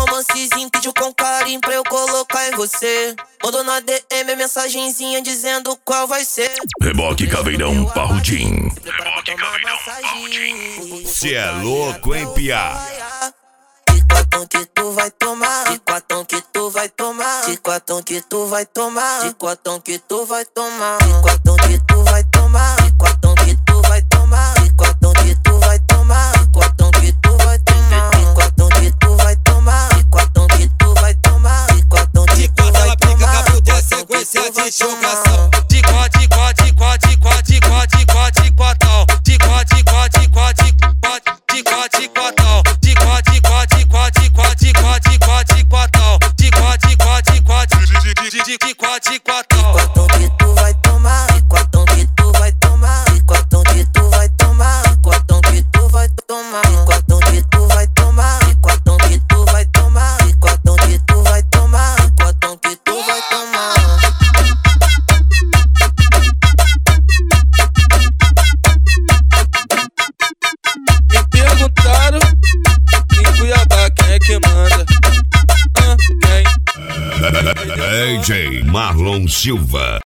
romancezinho, pediu com carinho pra eu colocar em você. Mandou na DM mensagenzinha dizendo qual vai ser. Reboque Caveirão Parrudim. Reboque Caveirão Parrudim. Cê é louco, hein, piá? Que quatão que tu vai tomar, que quatão que tu vai tomar, que quatão que tu vai tomar, que quatão que tu vai tomar, que quatão que tu vai tomar, que quatão que tu vai tomar, que quatão que tu vai tomar, que quatão que tu vai tomar, que quatão que tu vai tomar, que quatão que tu vai tomar, que quatão que tu vai tomar. Ela pica caputa é sequência de jogação. De quatão, de quatão, de quatão, de quatão, de quatão, de quatão, de quatão, de quatão, de quatão, de quatão, de quatão, de quatão, de quatão, de quatão, de quatão. Quatão que tu vai tomar, que quatão que tu vai tomar, que quatão que tu vai tomar, que quatão que tu vai tomar, que quatão que tu vai tomar, que quatão que tu vai tomar, que quatão que tu vai tomar, que quatão que tu vai tomar. Me perguntaram em Cuiabá quem é que manda. Quem? DJ Marlon Silva.